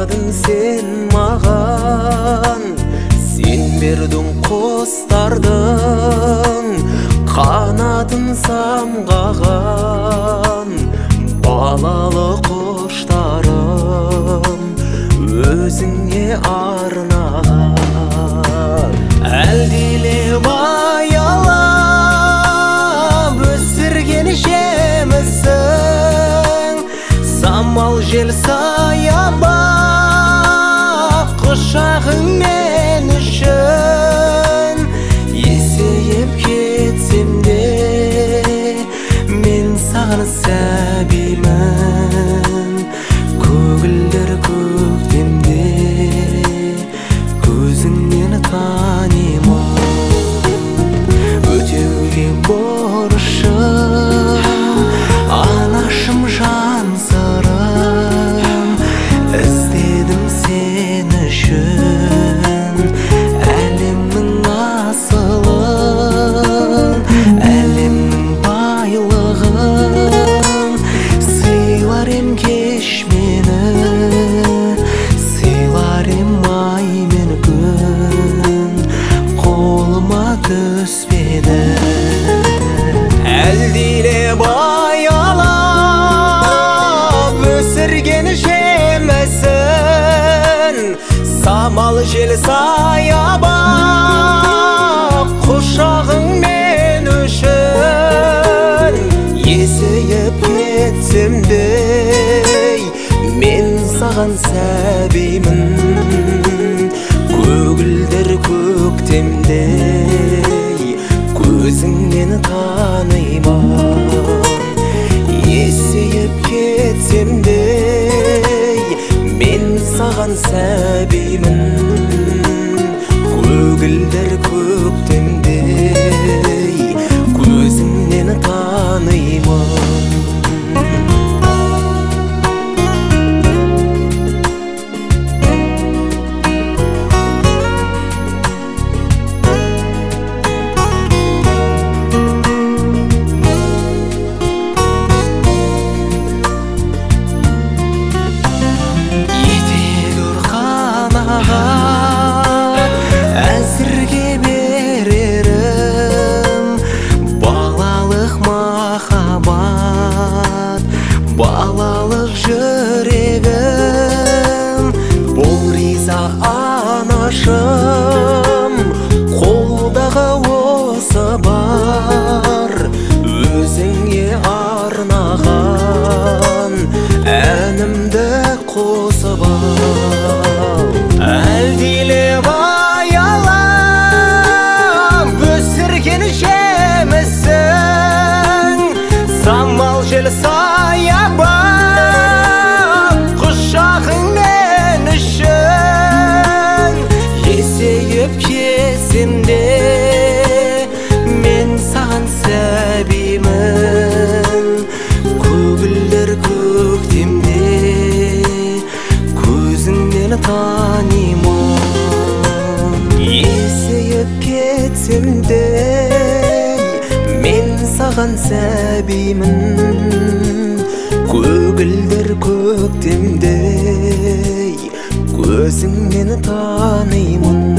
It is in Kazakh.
Қайнадың сен маған, сен бердің құстардың қанатын самғаған. Балалы құштарым өзіңе арнаған. Әлдилеп аялап өсірген жемісің, самал жел саябақ құшағың мен үшін. Есейіп кетсем де мен саған сәбимін. Көгілдір көктемде көзіңнен танимын. Өтеуге борышым, анашым жан сырым. Іздедім сен үшін әлемнің асылын, әлемнің байлығын. Сыйлар ем кеш мені, сыйлар ем ай мен күн, қолыма түспеді. Әлдилеп аялап өсірген жемісін, самал жел саябақ құшағың мен үшін. Есейіп кетсем де мен саған сәбимін. Көгілдір көктемде көзіңнен танимын. Есейіп кетсем де мен саған сәбимін. Көгілдір көктемде көзіңнен танимын. Әзірге берерім балалық махаббат, балалық жүрегім. Бұл риза анашым, қолдағы осы бар өзіңе арнаған әнімді қосып ал. Әлдилеп аялап өсірген жемісің, самал жел саябақ құшағың мен үшін. Есейіп кетсем де мен саған сәбимін. Көгілдір көктемде көзіңнен танимын. Есейіп кетсем де мен саған сәбимін. Көгілдір көктемде көзіңнен танимын.